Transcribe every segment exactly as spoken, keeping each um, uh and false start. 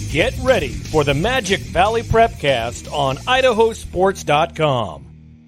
Get ready for the Magic Valley Prepcast on Idaho Sports dot com.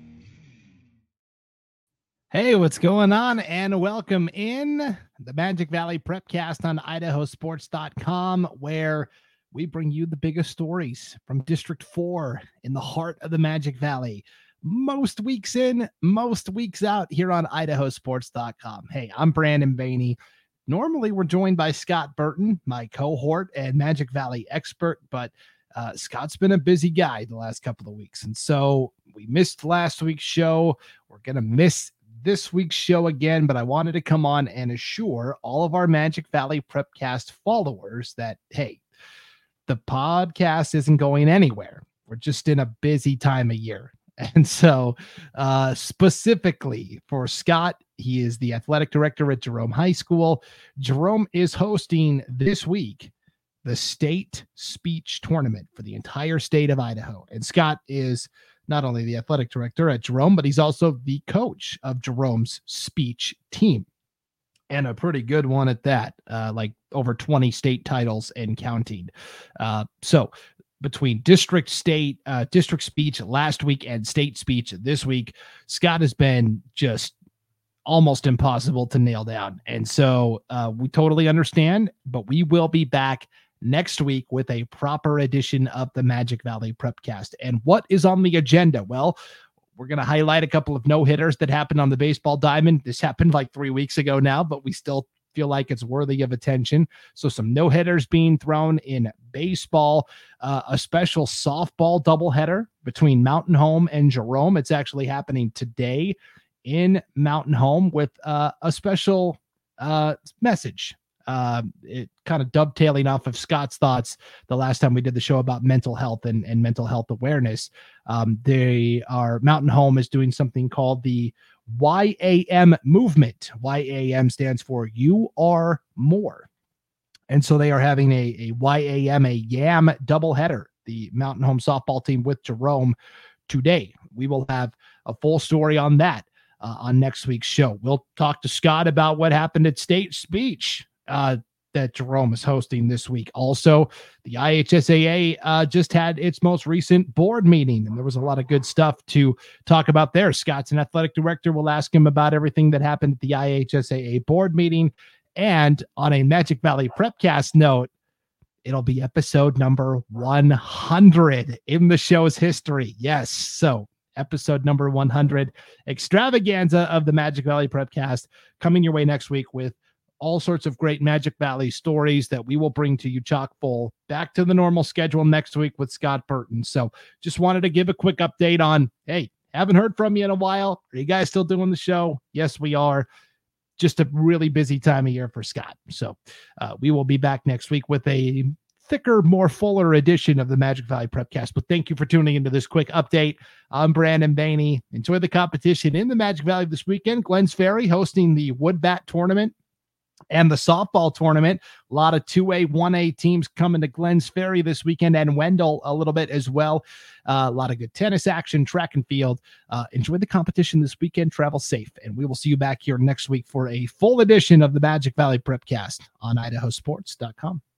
Hey, what's going on? And welcome in the Magic Valley Prepcast on Idaho Sports dot com, where we bring you the biggest stories from District four in the heart of the Magic Valley. Most weeks in, most weeks out here on Idaho Sports dot com. Hey, I'm Brandon Baney. Normally, we're joined by Scott Burton, my cohort and Magic Valley expert, but uh, Scott's been a busy guy the last couple of weeks. And so we missed last week's show. We're going to miss this week's show again, but I wanted to come on and assure all of our Magic Valley Prepcast followers that, hey, the podcast isn't going anywhere. We're just in a busy time of year. And so uh, specifically for Scott, he is the athletic director at Jerome High School. Jerome is hosting this week the state speech tournament for the entire state of Idaho. And Scott is not only the athletic director at Jerome, but he's also the coach of Jerome's speech team. And a pretty good one at that, uh, like over twenty state titles and counting. Uh, so between district, state, uh, district speech last week and state speech this week, Scott has been just almost impossible to nail down. And so uh, we totally understand, but we will be back next week with a proper edition of the Magic Valley Prepcast. And what is on the agenda? Well, we're going to highlight a couple of no-hitters that happened on the baseball diamond. This happened like three weeks ago now, but we still feel like it's worthy of attention. So some no-hitters being thrown in baseball, uh, a special softball doubleheader between Mountain Home and Jerome. It's actually happening today in Mountain Home with uh, a special uh, message. Uh, it kind of dovetailing off of Scott's thoughts the last time we did the show about mental health and, and mental health awareness. Um, they are Mountain Home is doing something called the Y A M movement. Y A M stands for You Are More. And so they are having a, a Y A M, a YAM doubleheader, the Mountain Home softball team with Jerome today. We will have a full story on that uh, on next week's show. We'll talk to Scott about what happened at state speech uh, that Jerome is hosting this week. Also, the I H S A A uh, just had its most recent board meeting, and there was a lot of good stuff to talk about there. Scott's an athletic director. We'll ask him about everything that happened at the I H S A A board meeting. And on a Magic Valley Prepcast note, it'll be episode number one hundred in the show's history. Yes, so episode number one hundred, extravaganza of the Magic Valley Prepcast, coming your way next week with all sorts of great Magic Valley stories that we will bring to you chock full. Back to the normal schedule next week with Scott Burton. So just wanted to give a quick update on, hey, haven't heard from you in a while. Are you guys still doing the show? Yes, we are. Just a really busy time of year for Scott. So uh, we will be back next week with a thicker, more fuller edition of the Magic Valley Prepcast. But thank you for tuning into this quick update. I'm Brandon Baney. Enjoy the competition in the Magic Valley this weekend. Glens Ferry hosting the Wood Bat Tournament and the softball tournament. A lot of two A, one A teams coming to Glens Ferry this weekend, and Wendell a little bit as well. Uh, a lot of good tennis action, track and field. Uh, enjoy the competition this weekend. Travel safe, and we will see you back here next week for a full edition of the Magic Valley Prepcast on Idaho Sports dot com.